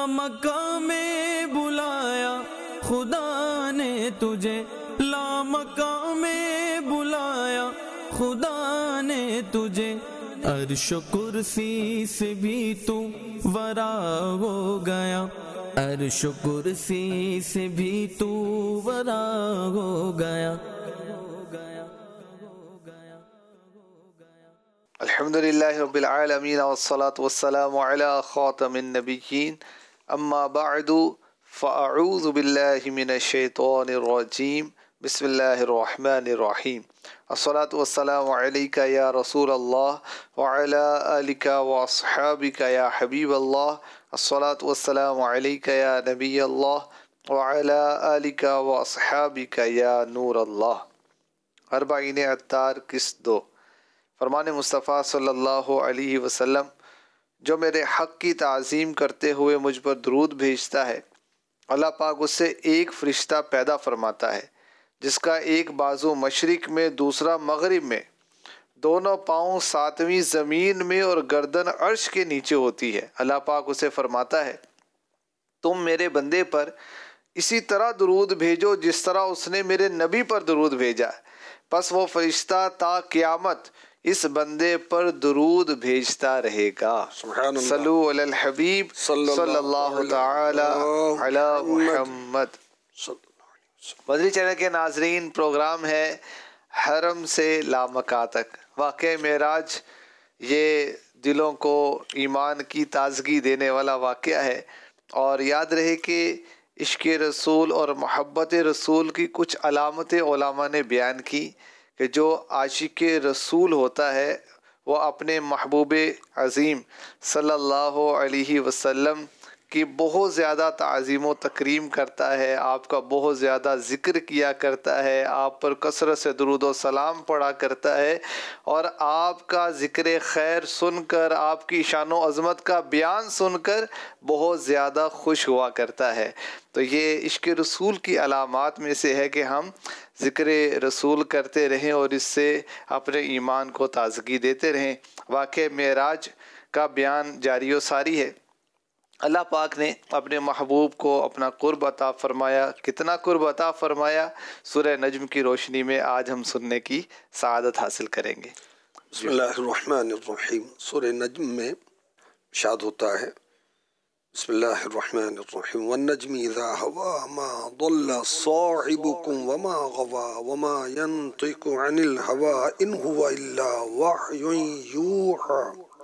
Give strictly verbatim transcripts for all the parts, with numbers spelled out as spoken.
لامکان میں بلایا خدا نے تجھے، لامکان میں بلایا خدا نے تجھے، عرش و کرسی سے بھی تو ورا ہو گیا، عرش و کرسی سے بھی تو ورا ہو گیا۔ الحمدللہ رب العالمین والصلاة والسلام علی خاتم النبیین، اما بعد فاعوذ باللہ من الشیطان الرجیم، بسم اللہ الرحمن الرحیم۔ الصلاة والسلام علیکہ یا رسول اللہ وعلی آلکہ واصحابکہ یا حبیب اللہ، الصلاة والسلام علیکہ یا نبی اللہ وعلی آلکہ واصحابکہ یا نور اللہ۔ اربعین عطار قسط دو۔ فرمان مصطفیٰ صلی اللہ علیہ وسلم، جو میرے حق کی تعظیم کرتے ہوئے مجھ پر درود بھیجتا ہے، اللہ پاک اس سے ایک فرشتہ پیدا فرماتا ہے جس کا ایک بازو مشرق میں دوسرا مغرب میں، دونوں پاؤں ساتویں زمین میں اور گردن عرش کے نیچے ہوتی ہے۔ اللہ پاک اسے فرماتا ہے، تم میرے بندے پر اسی طرح درود بھیجو جس طرح اس نے میرے نبی پر درود بھیجا، پس وہ فرشتہ تا قیامت اس بندے پر درود بھیجتا رہے گا۔ صلو علی الحبیب صلی اللہ تعالی علی محمد۔ مدنی چینل کے ناظرین، پروگرام ہے حرم سے لامکاں تک۔ واقعہ معراج یہ دلوں کو ایمان کی تازگی دینے والا واقعہ ہے، اور یاد رہے کہ عشق رسول اور محبت رسول کی کچھ علامتیں علماء نے بیان کی کہ جو عاشق رسول ہوتا ہے وہ اپنے محبوب عظیم صلی اللہ علیہ وسلم کی بہت زیادہ تعظیم و تکریم کرتا ہے، آپ کا بہت زیادہ ذکر کیا کرتا ہے، آپ پر کثرت سے درود و سلام پڑھا کرتا ہے، اور آپ کا ذکر خیر سن کر، آپ کی شان و عظمت کا بیان سن کر بہت زیادہ خوش ہوا کرتا ہے۔ تو یہ عشق رسول کی علامات میں سے ہے کہ ہم ذکر رسول کرتے رہیں اور اس سے اپنے ایمان کو تازگی دیتے رہیں۔ واقعہ معراج کا بیان جاری و ساری ہے۔ اللہ پاک نے اپنے محبوب کو اپنا قرب عطا فرمایا۔ کتنا قرب عطا فرمایا، سورہ نجم کی روشنی میں آج ہم سننے کی سعادت حاصل کریں گے۔ بسم اللہ الرحمن الرحیم۔ سورہ نجم میں ارشاد ہوتا ہے، بسم اللہ الرحمن الرحیم، والنجم اذا ہوا ما ضل صاحبکم وما غوا وما ينطق عن الہوا ان هو الا وحی یوحی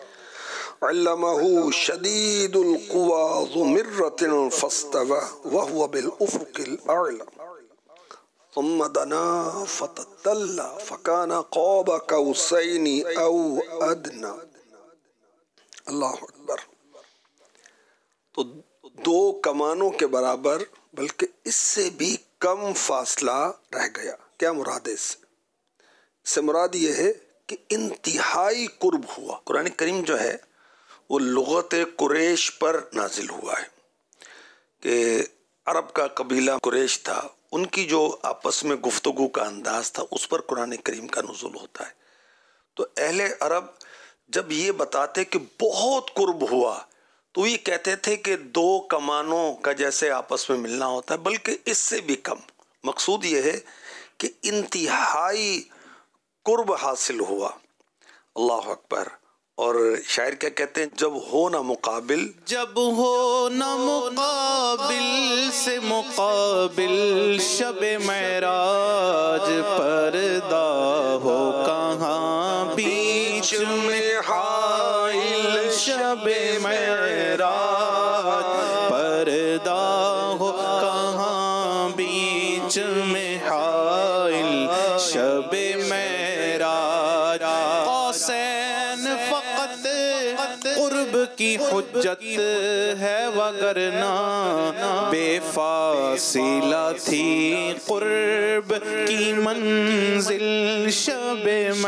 علمہ شدید القوی ذو مرۃ فاستوى وهو بالافق الاعلی ثم دنا فتدلی فکان قاب قوسین او ادنی۔ اللہ اکبر۔ تو دو کمانوں کے برابر بلکہ اس سے بھی کم فاصلہ رہ گیا۔ کیا مراد ہے اس سے؟ اس سے مراد یہ ہے کہ انتہائی قرب ہوا۔ قرآن کریم جو ہے وہ لغت قریش پر نازل ہوا ہے کہ عرب کا قبیلہ قریش تھا، ان کی جو آپس میں گفتگو کا انداز تھا اس پر قرآن کریم کا نزول ہوتا ہے۔ تو اہل عرب جب یہ بتاتے کہ بہت قرب ہوا تو یہ کہتے تھے کہ دو کمانوں کا جیسے آپس میں ملنا ہوتا ہے، بلکہ اس سے بھی کم۔ مقصود یہ ہے کہ انتہائی قرب حاصل ہوا۔ اللہ اکبر۔ اور شاعر کیا کہتے ہیں، جب ہو نہ مقابل، جب ہو نہ مقابل سے مقابل شب معراج، پردہ ہو کہاں بیچ میں حائل شب معراج، پردہ ہو کہاں بیچ میں حائل شب معراج، قوسین فقط قرب کی حجت ہے وگرنہ بے فاصلہ تھی قرب کی منزل شب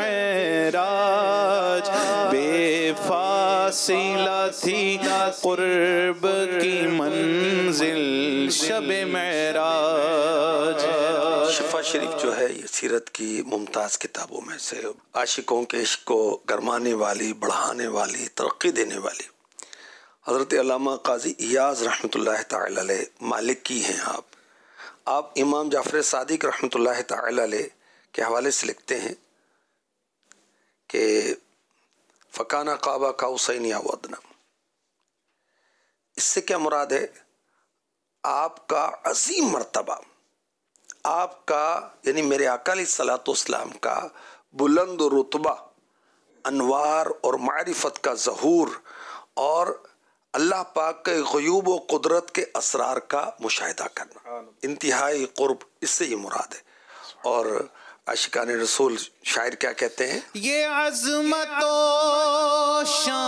معراج، بے فاصلہ تھی قرب کی منزل شب معراج۔ شفا شریف جو ہے یہ سیرت کی ممتاز کتابوں میں سے، عاشقوں کے عشق کو گرمانے والی، بڑھانے والی، ترقی دینے والی۔ حضرت علامہ قاضی ایاز رحمۃ اللہ تعالی علیہ مالکی ہیں آپ آپ امام جعفر صادق رحمۃ اللہ تعالی علیہ کے حوالے سے لکھتے ہیں کہ فکانہ قاب قوسین او ادنی، اس سے کیا مراد ہے؟ آپ کا عظیم مرتبہ، آپ کا یعنی میرے آقا علیہ الصلوۃ والسلام کا بلند رتبہ، انوار اور معرفت کا ظہور اور اللہ پاک کے غیوب و قدرت کے اسرار کا مشاہدہ کرنا، انتہائی قرب، اس سے یہ مراد ہے۔ اور عاشقان رسول شاعر کیا کہتے ہیں؟ یہ عظمت و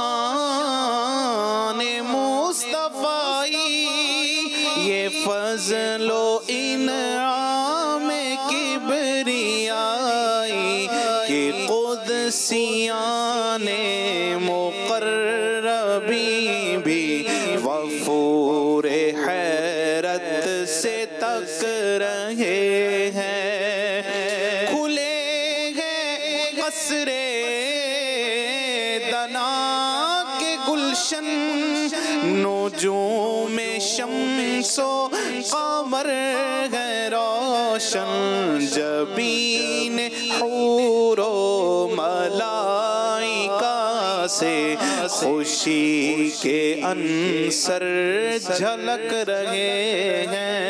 شان مصطفی، یہ فضل و انعام کبریائی، کہ قدسیان مقربی بھی وفور حیرت سے تک رہے ہیں، کھلے ہیں قصر دنا کے گلشن، نجوم شمس و قمر ہے روشن، جبین حور و ملائکہ سے خوشی کے عنصر جھلک رہے ہیں۔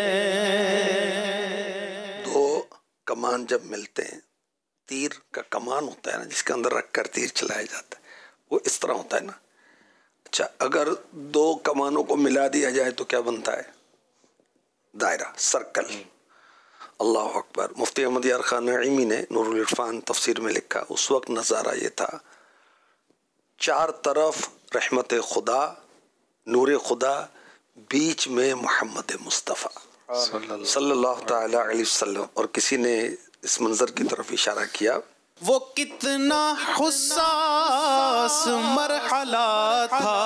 دو کمان جب ملتے ہیں، تیر کا کمان ہوتا ہے نا جس کے اندر رکھ کر تیر چلایا جاتا ہے، وہ اس طرح ہوتا ہے نا۔ اچھا، اگر دو کمانوں کو ملا دیا جائے تو کیا بنتا ہے؟ دائرہ، سرکل۔ اللہ اکبر۔ مفتی احمد یار خان نعیمی نے نور العرفان تفسیر میں لکھا، اس وقت نظارہ یہ تھا، چار طرف رحمت خدا، نور خدا، بیچ میں محمد مصطفیٰ صلی اللہ تعالی علیہ وسلم، اور کسی نے اس منظر کی طرف اشارہ کیا، وہ کتنا حساس مرحلہ تھا،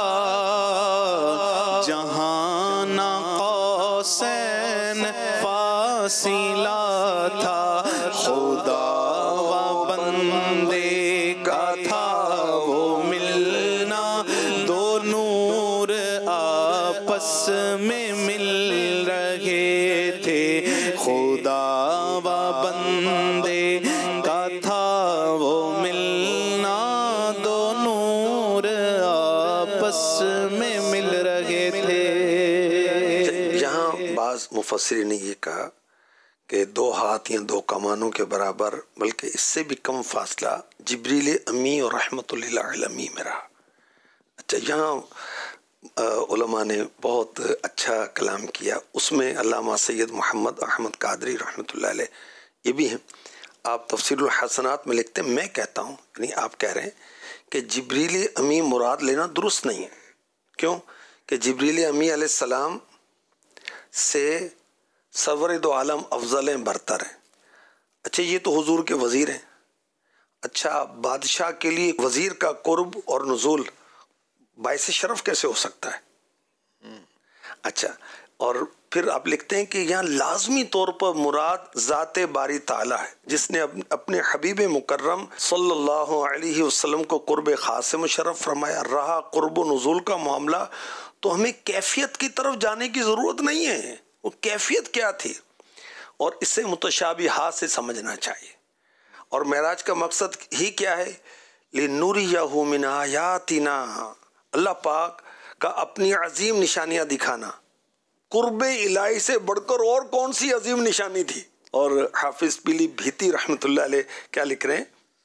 جہاں نہ قوسین فاصلہ تھا، خدا و بندے کا تھا وہ ملنا، دو نور آپس میں مل رہے تھے، خدا و بندے کا تھا وہ ملنا، دو نور آپس میں مل رہے تھے۔ جہاں بعض مفسرین نے یہ کہا کہ دو ہاتھ یا دو کمانوں کے برابر، بلکہ اس سے بھی کم فاصلہ جبریل امی اور رحمت للعالمین میں رہا۔ اچھا، یہاں علماء نے بہت اچھا کلام کیا، اس میں علامہ سید محمد احمد قادری رحمۃ اللہ علیہ یہ بھی ہیں۔ آپ تفسیر الحسنات میں لکھتے ہیں، میں کہتا ہوں، یعنی آپ کہہ رہے ہیں کہ جبریل امی مراد لینا درست نہیں ہے۔ کیوں؟ کہ جبریل امی علیہ السلام سے سرور دو عالم افضل ہیں، برتر ہیں۔ اچھا، یہ تو حضور کے وزیر ہیں۔ اچھا، بادشاہ کے لیے وزیر کا قرب اور نزول باعث شرف کیسے ہو سکتا ہے؟ اچھا، اور پھر آپ لکھتے ہیں کہ یہاں لازمی طور پر مراد ذات باری تعالیٰ ہے، جس نے اپنے حبیب مکرم صلی اللہ علیہ وسلم کو قرب خاص سے مشرف فرمایا۔ رہا قرب و نزول کا معاملہ تو ہمیں کیفیت کی طرف جانے کی ضرورت نہیں ہے، وہ کیفیت کیا تھی، اور اسے متشابہات سے سمجھنا چاہیے۔ اور معراج کا مقصد ہی کیا ہے؟ لِنُرِيَهُ مِنْ آيَاتِنَا، اللہ پاک کا اپنی عظیم نشانیاں دکھانا۔ قرب الہی سے بڑھ کر اور کون سی عظیم نشانی تھی؟ اور حافظ پیلی بھیتی رحمۃ اللہ علیہ کیا لکھ رہے ہیں؟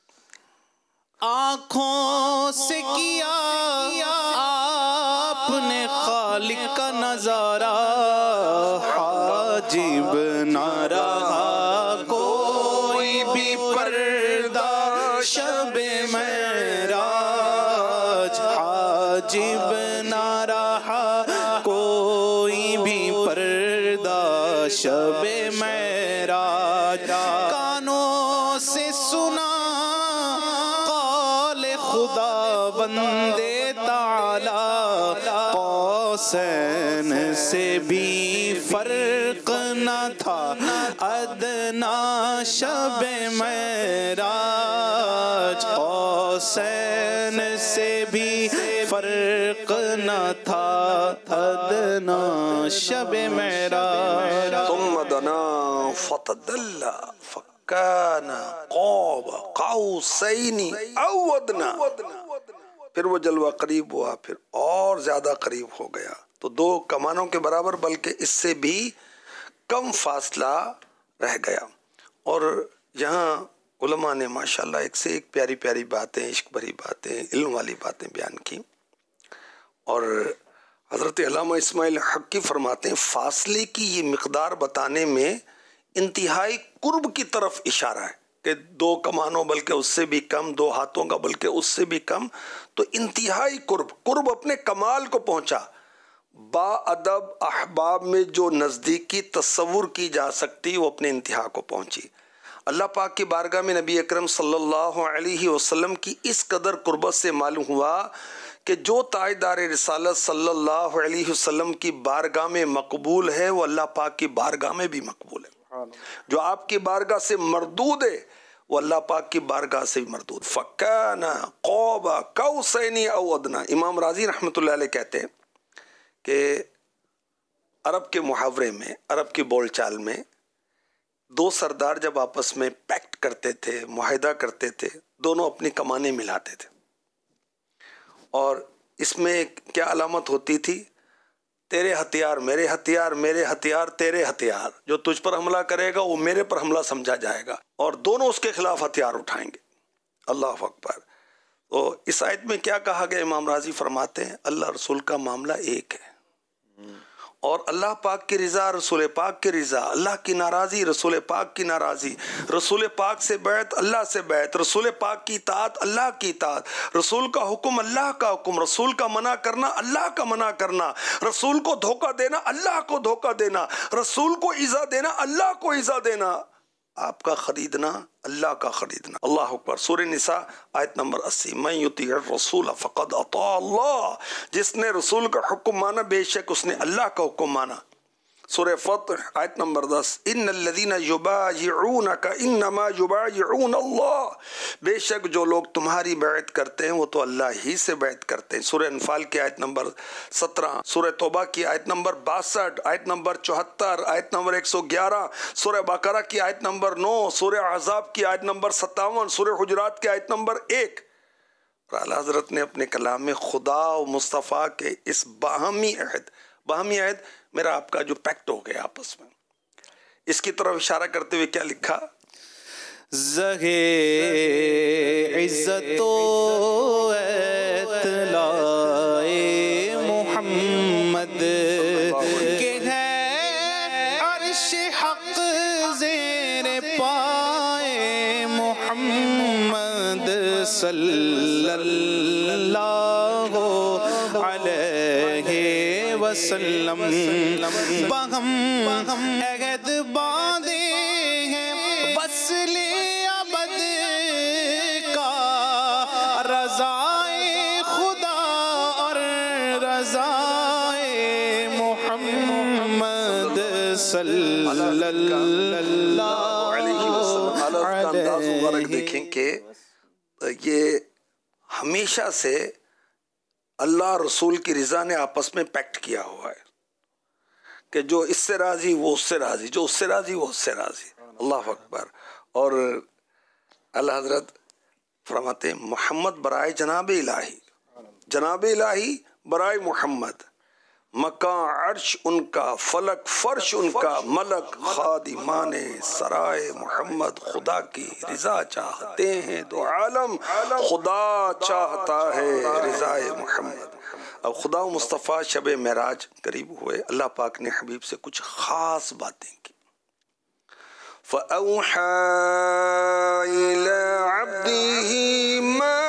آنکھوں سے کیا آپ نے خالق کا نظارہ، حاجب نہ رہا کوئی بھی پردہ شب معراج، حاجب نہ رہا کوئی بھی پردہ شب معراج، کانوں سے سنا قول خدا بندے تعالی، قوسین سے بھی فرق نہ تھا ادنا شب معراج، حسین سے بھی فرق نہ تھا ادنا شب معراج ثم دنا فتدلى فكان قاب قوسين او ادنى، پھر وہ جلوہ قریب ہوا، پھر اور زیادہ قریب ہو گیا، تو دو کمانوں کے برابر بلکہ اس سے بھی کم فاصلہ رہ گیا۔ اور یہاں علماء نے ماشاءاللہ ایک سے ایک پیاری پیاری باتیں، عشق بھری باتیں، علم والی باتیں بیان کی، اور حضرت علامہ اسماعیل حقی فرماتے ہیں فاصلے کی یہ مقدار بتانے میں انتہائی قرب کی طرف اشارہ ہے کہ دو کمانوں بلکہ اس سے بھی کم، دو ہاتھوں کا بلکہ اس سے بھی کم، تو انتہائی قرب، قرب اپنے کمال کو پہنچا۔ با ادب احباب میں جو نزدیکی تصور کی جا سکتی وہ اپنے انتہا کو پہنچی۔ اللہ پاک کی بارگاہ میں نبی اکرم صلی اللہ علیہ وسلم کی اس قدر قربت سے معلوم ہوا کہ جو تاجدار رسالت صلی اللہ علیہ وسلم کی بارگاہ میں مقبول ہے وہ اللہ پاک کی بارگاہ میں بھی مقبول ہے، جو آپ کی بارگاہ سے مردود ہے وہ اللہ پاک کی بارگاہ سے بھی مردود۔ فَكَانَ قَابَ قَوْسَيْنِ أَوْ أَدْنَىٰ۔ امام راضی رحمۃ اللہ علیہ کہتے ہیں کہ عرب کے محاورے میں، عرب کی بول چال میں، دو سردار جب آپس میں پیکٹ کرتے تھے، معاہدہ کرتے تھے، دونوں اپنی کمانیں ملاتے تھے، اور اس میں کیا علامت ہوتی تھی؟ تیرے ہتھیار میرے ہتھیار، میرے ہتھیار تیرے ہتھیار، جو تجھ پر حملہ کرے گا وہ میرے پر حملہ سمجھا جائے گا، اور دونوں اس کے خلاف ہتھیار اٹھائیں گے۔ اللہ اکبر۔ تو اس آیت میں کیا کہا گیا؟ امام راضی فرماتے ہیں اللہ رسول کا معاملہ ایک ہے، اور اللہ پاک کی رضا، رسول پاک کی رضا، اللہ کی ناراضی، رسول پاک کی ناراضی، رسول پاک سے بیعت، اللہ سے بیعت، رسول پاک کی اطاعت، اللہ کی اطاعت، رسول کا حکم اللہ کا حکم، رسول کا منع کرنا اللہ کا منع کرنا، رسول کو دھوکہ دینا اللہ کو دھوکہ دینا، رسول کو ایذا دینا اللہ کو ایذا دینا، آپ کا خریدنا اللہ کا خریدنا۔ اللہ اکبر۔ سورہ نساء آیت نمبر اسی، من یطیع الرسول فقد اطاع اللہ، جس نے رسول کا حکم مانا بے شک اس نے اللہ کا حکم مانا۔ سورہ فتح آیت نمبر دس، ان الذین یبایعونک انما یبایعون اللہ، بے شک جو لوگ تمہاری بیعت کرتے ہیں وہ تو اللہ ہی سے بیعت کرتے ہیں۔ سورہ انفال کی آیت نمبر سترہ، سورہ توبہ کی آیت نمبر باسٹھ، آیت نمبر چوہتر، آیت نمبر ایک سو گیارہ، سورہ بقرہ کی آیت نمبر نو، سورہ احزاب کی آیت نمبر ستاون، سورہ حجرات کی آیت نمبر ایک۔ اور اعلیٰ حضرت نے اپنے کلام میں خدا و مصطفیٰ کے اس باہمی عہد، باہمی عہد میرا آپ کا جو پیکٹ ہو گیا آپس میں، اس کی طرف اشارہ کرتے ہوئے کیا لکھا؟ زہے عزت و اطلاع محمد کہ ہے عرش حق زیر پائے محمد صلی اللہ علیہ وسلم، بہم عہد باندھے ہیں وصل ابد کا، رضائے خدا اور رضائے محمد صلی اللہ علیہ وسلم۔ دیکھیں کہ یہ ہمیشہ سے اللہ رسول کی رضا نے آپس میں پیکٹ کیا ہوا ہے کہ جو اس سے راضی وہ اس سے راضی، جو اس سے راضی وہ اس سے راضی۔ اللہ اکبر۔ اور اللہ حضرت فرماتے ہیں محمد برائے جناب الہی، جناب الہی برائے محمد، مکان عرش ان کا، فلک فرش ان کا، ملک خادمان سرائے محمد، خدا کی رضا چاہتے ہیں دو عالم، خدا چاہتا ہے رضائے محمد۔ اب خدا و مصطفیٰ شب معراج قریب ہوئے، اللہ پاک نے حبیب سے کچھ خاص باتیں کی۔ فَأَوْحَى إِلَىٰ عَبْدِهِ مَا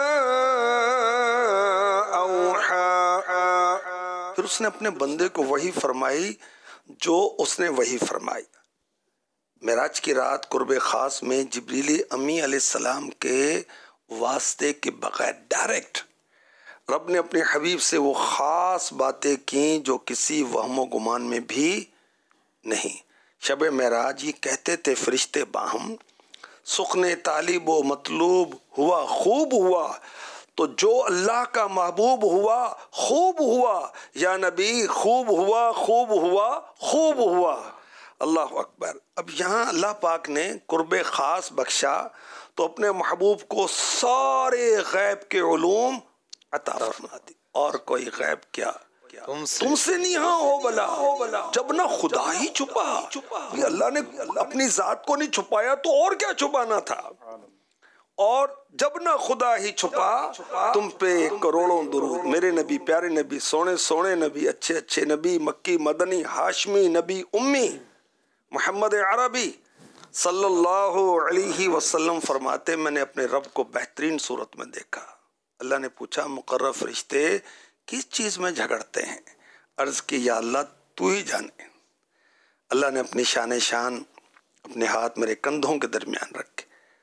أَوْحَى، پھر اس نے اپنے بندے کو وحی فرمائی جو اس نے وحی فرمائی۔ معراج کی رات قرب خاص میں جبریل امی علیہ السلام کے واسطے کے بغیر ڈائریکٹ رب نے اپنے حبیب سے وہ خاص باتیں کیں جو کسی وہم و گمان میں بھی نہیں۔ شب معراج یہ کہتے تھے فرشتے باہم، سخن طالب و مطلوب ہوا خوب ہوا، تو جو اللہ کا محبوب ہوا خوب ہوا، یا نبی خوب ہوا خوب ہوا خوب ہوا۔ اللہ اکبر۔ اب یہاں اللہ پاک نے قرب خاص بخشا تو اپنے محبوب کو سارے غیب کے علوم عطا فرما دی، اور کوئی غیب کیا تم سے نہیں ہاں ہو بلا، جب نہ خدا ہی چھپا، اللہ نے اپنی ذات کو نہیں چھپایا تو اور کیا چھپانا تھا، اور جب نہ خدا ہی چھپا تم پہ کروڑوں درود، میرے نبی، پیارے نبی، سونے سونے نبی، اچھے اچھے نبی، مکی مدنی ہاشمی نبی امی محمد عربی صلی اللہ علیہ وسلم فرماتے میں نے اپنے رب کو بہترین صورت میں دیکھا۔ اللہ نے پوچھا مقرر فرشتے کس چیز میں جھگڑتے ہیں؟ عرض کی یا اللہ تو ہی جانے۔ اللہ نے اپنی شان شان اپنے ہاتھ میرے کندھوں کے درمیان رکھے،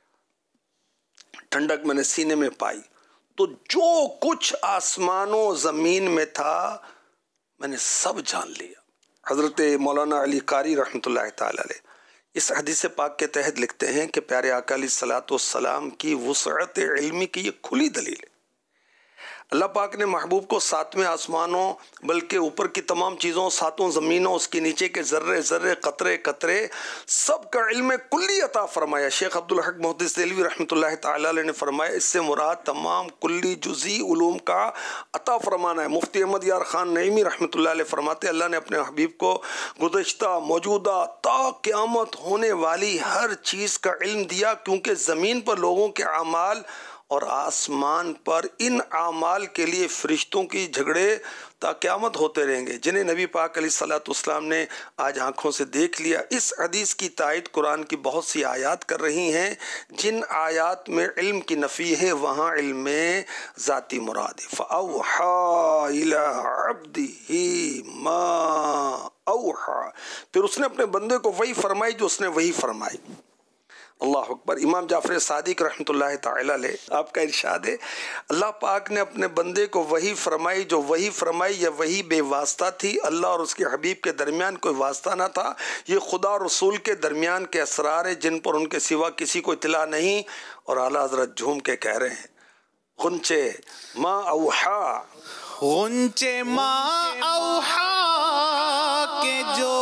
ٹھنڈک میں نے سینے میں پائی، تو جو کچھ آسمان و زمین میں تھا میں نے سب جان لیا۔ حضرت مولانا علی قاری رحمۃ اللہ تعالی علیہ اس حدیث پاک کے تحت لکھتے ہیں کہ پیارے آقا علیہ الصلوۃ والسلام کی وسعت علمی کی یہ کھلی دلیل ہے۔ اللہ پاک نے محبوب کو ساتویں آسمانوں بلکہ اوپر کی تمام چیزوں، ساتوں زمینوں، اس کے نیچے کے ذرے ذرے قطرے قطرے سب کا علم کلی عطا فرمایا۔ شیخ عبدالحق محدث دہلوی رحمۃ اللہ تعالی علیہ نے فرمایا اس سے مراد تمام کلی جزئی علوم کا عطا فرمانا ہے۔ مفتی احمد یار خان نعیمی رحمۃ اللہ علیہ فرماتے اللہ نے اپنے حبیب کو گزشتہ، موجودہ تا قیامت ہونے والی ہر چیز کا علم دیا، کیونکہ زمین پر لوگوں کے اعمال اور آسمان پر ان اعمال کے لیے فرشتوں کی جھگڑے تا قیامت ہوتے رہیں گے، جنہیں نبی پاک علیہ الصلوۃ والسلام نے آج آنکھوں سے دیکھ لیا۔ اس حدیث کی تائید قرآن کی بہت سی آیات کر رہی ہیں، جن آیات میں علم کی نفی ہے وہاں علم ذاتی مراد ہے۔ فَأَوْحَا إِلَىٰ عَبْدِهِ مَا أَوْحَا، پھر اس نے اپنے بندے کو وہی فرمائی جو اس نے وہی فرمائی۔ اللہ اکبر۔ امام جعفر صادق رحمۃ اللہ تعالی علیہ آپ کا ارشاد ہے اللہ پاک نے اپنے بندے کو وہی فرمائی جو وہی فرمائی، یا وہی بے واسطہ تھی، اللہ اور اس کے حبیب کے درمیان کوئی واسطہ نہ تھا، یہ خدا اور رسول کے درمیان کے اسرار ہیں جن پر ان کے سوا کسی کو اطلاع نہیں۔ اور اعلیٰ حضرت جھوم کے کہہ رہے ہیں غنچے ما اوحا، غنچے ما اوحا کے جو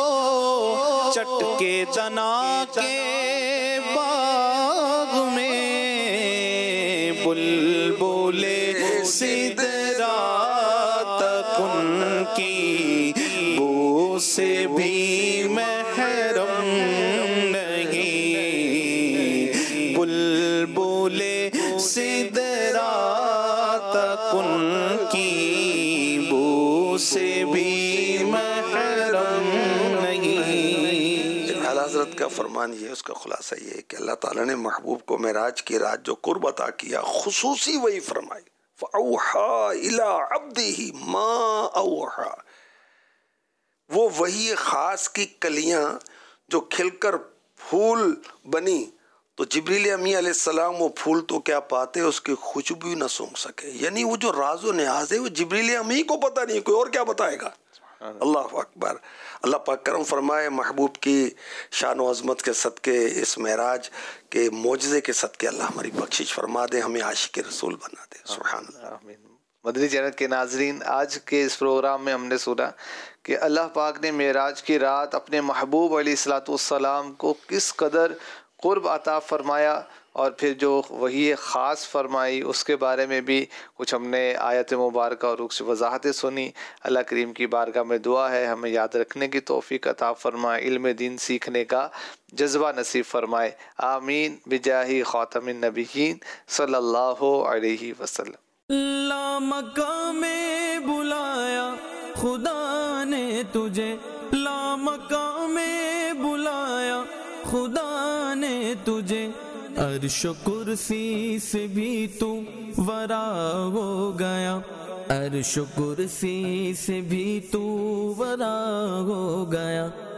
چٹکے دنا کے باغ میں بلبل سدرا تک ان کی بو سے بھی محرم نہیں، بلبل سدرا تک ان کی بو سے بھی محرم نہیں۔ اعلیٰ حضرت کا فرمان یہ ہے، اس کا خلاصہ یہ ہے کہ اللہ تعالیٰ نے محبوب کو معراج کی رات جو قرب عطا کیا خصوصی وہی فرمائی۔ فَأَوْحَا إِلَىٰ عَبْدِهِ مَا أَوْحَا، وہ وہی خاص کی کلیاں جو کھل کر پھول بنی تو جبریل امی علیہ السلام وہ پھول تو کیا پاتے اس کی خوشبو نہ سونگھ سکے، یعنی وہ جو راز و نیاز ہے وہ جبریل امی کو پتہ نہیں، کوئی اور کیا بتائے گا۔ اللہ اکبر۔ اللہ پاک کرم فرمائے محبوب کی شان و عظمت کے صدقے، اس معراج کے معجزے کے صدقے اللہ ہماری بخشش فرما دے، ہمیں عاشق رسول بنا دے۔ سبحان اللہ۔ آمین۔ مدنی چینل کے ناظرین، آج کے اس پروگرام میں ہم نے سنا کہ اللہ پاک نے معراج کی رات اپنے محبوب علیہ الصلوۃ والسلام کو کس قدر قرب عطا فرمایا، اور پھر جو وہی خاص فرمائی اس کے بارے میں بھی کچھ ہم نے آیت مبارکہ اور کچھ وضاحتیں سنی۔ اللہ کریم کی بارگاہ میں دعا ہے ہمیں یاد رکھنے کی توفیق عطا فرمائے، علم دین سیکھنے کا جذبہ نصیب فرمائے، آمین بجاہ خاتم النبیین صلی اللہ علیہ وسلم۔ لا مکہ میں بلایا خدا نے تجھے، لا مکہ میں بلایا خدا نے تجھے، عرش و کرسی سے بھی تو ورا ہو گیا، عرش و کرسی سے بھی تو ورا ہو گیا۔